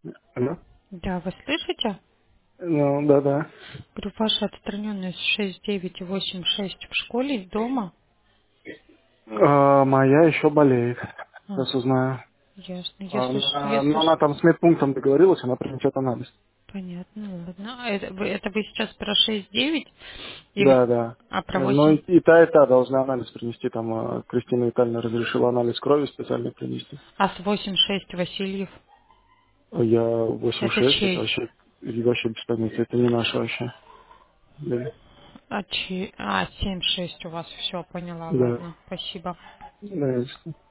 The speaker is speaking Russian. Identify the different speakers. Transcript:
Speaker 1: Алло?
Speaker 2: Да, вы слышите?
Speaker 1: Ну, да-да.
Speaker 2: Говорю, ваша отстраненность 6986 в школе и дома.
Speaker 1: Моя еще болеет.
Speaker 2: А,
Speaker 1: Сейчас узнаю.
Speaker 2: ясно.
Speaker 1: Но она там с медпунктом договорилась, она принесет анализ.
Speaker 2: Понятно, ладно. А это вы сейчас про 69 или
Speaker 1: Да, да.
Speaker 2: про
Speaker 1: Но
Speaker 2: 8?
Speaker 1: и та должна анализ принести. Там Кристина Витальевна разрешила анализ крови специально принести.
Speaker 2: А с 86 Васильев?
Speaker 1: Я восемь
Speaker 2: Это
Speaker 1: шесть, это
Speaker 2: чей?
Speaker 1: вообще без понятия. Это не наше вообще. Да.
Speaker 2: А, 7-6 у вас. Все, поняла,
Speaker 1: Да.
Speaker 2: ладно. Спасибо.
Speaker 1: Да, ясно.